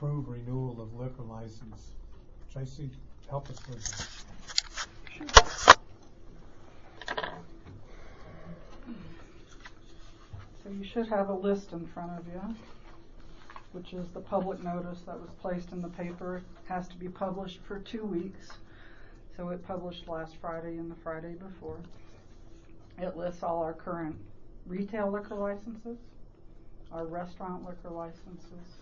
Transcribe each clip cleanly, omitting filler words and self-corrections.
approve renewal of liquor license. Tracy, help us with that. So you should have a list in front of you, which is the public notice that was placed in the paper. It has to be published for 2 weeks. So it published last Friday and the Friday before. It lists all our current retail liquor licenses, our restaurant liquor licenses,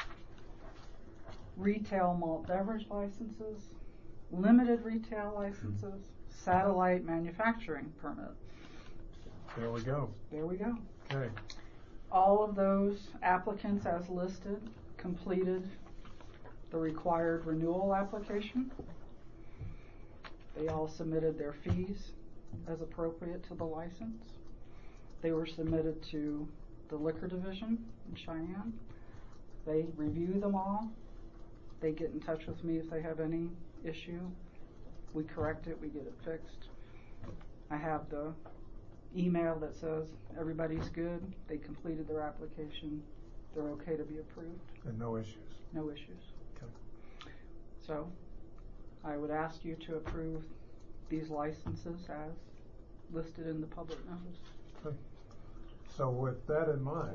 retail malt beverage licenses, limited retail licenses, satellite manufacturing permit. There we go. There we go. Okay. All of those applicants as listed completed the required renewal application. They all submitted their fees as appropriate to the license. They were submitted to the liquor division in Cheyenne. They review them all. They get in touch with me if they have any issue. We correct it, we get it fixed. I have the email that says everybody's good, they completed their application, they're okay to be approved. And no issues. No issues. Okay. So I would ask you to approve these licenses as listed in the public notice. Okay. So with that in mind,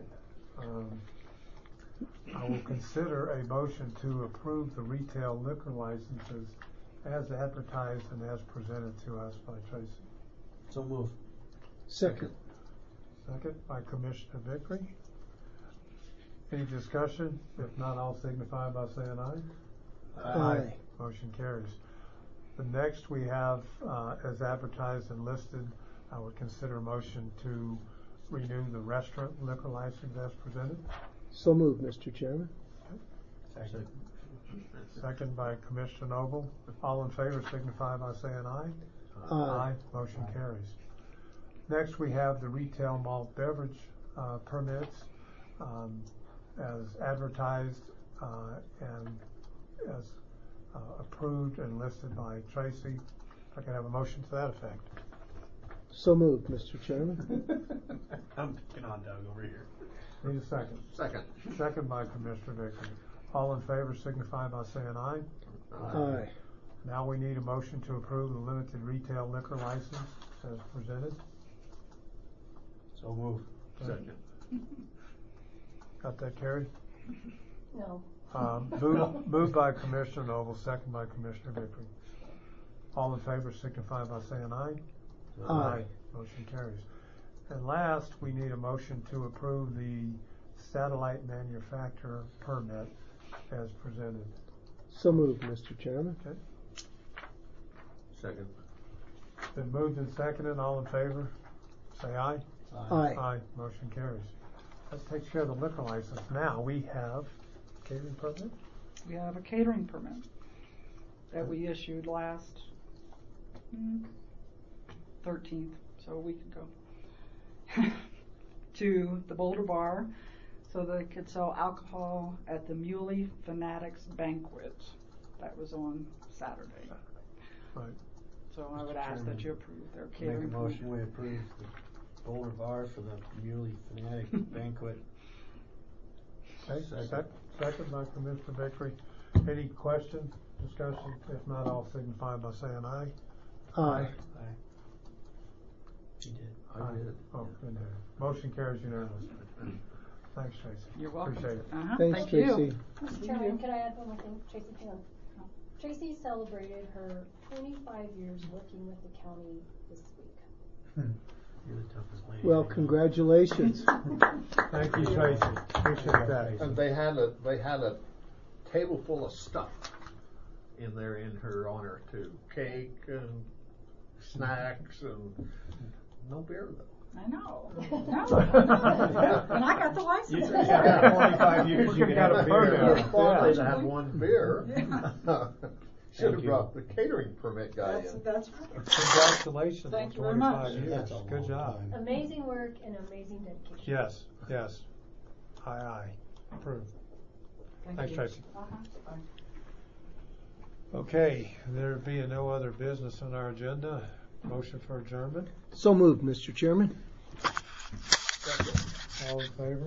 I will consider a motion to approve the retail liquor licenses as advertised and as presented to us by Tracy. So move. Second. Second by Commissioner Vickery. Any discussion? If not, I'll signify by saying aye. Aye. Motion carries. The next we have, as advertised and listed, I would consider a motion to renew the restaurant liquor license as presented. So moved, Mr. Chairman. Second. Second by Commissioner Noble. All in favor signify by saying aye. Aye. Motion carries. Next we have the retail malt beverage permits as advertised and as approved and listed by Tracy. If I can have a motion to that effect. So moved, Mr. Chairman. I'm picking on Doug over here. Need a second. Second. Second by Commissioner Vickery. All in favor signify by saying aye. Aye. Now we need a motion to approve the limited retail liquor license as presented. So move. Okay. Second. Got that carried? No. Moved by Commissioner Noble, second by Commissioner Vickery. All in favor signify by saying aye. Aye. Motion carries. And last, we need a motion to approve the satellite manufacturer permit as presented. So moved, Mr. Chairman. Okay. Second. Been moved and seconded. All in favor, say aye. Aye. Aye. Motion carries. That takes care of the liquor license. Now we have catering permit. We have a catering permit that we issued last 13th, so a week ago, to the Boulder Bar so they could sell alcohol at the Muley Fanatics Banquet. That was on Saturday. Right. So I would ask that you approve their Make catering a motion we approve the Boulder Bar for the Muley Fanatic Banquet. Okay. Second by Commissioner Vickery. Any questions, discussion? If not, I'll signify by saying aye. Aye. Aye. He did. Aye. I did. Oh, good. Motion carries unanimously. Thanks, Tracy. You're welcome. Appreciate it. Thanks, Thank Tracy. you. Mr. Chairman, can I add one more thing? Tracy, hang on. Tracy celebrated her 25 years working with the county this week. You're the toughest lady. Well, congratulations. Thank you, Tracy. Appreciate that. And they had a table full of stuff in there in her honor too. Cake and snacks and no beer though. I know. No. And I got the license. Yeah, 25 years you got a permit. Thought they'd Yeah. have one beer. Yeah. Should have Thank you. brought the catering permit guy in. That's right. Congratulations Thank on you very 25 much. years. That's a Good long job. time. Amazing work and amazing dedication. Yes, yes. Aye. Approved. Thanks, you. Tracy. Bye. Okay, there being no other business on our agenda, motion for adjournment. So moved, Mr. Chairman. All in favor?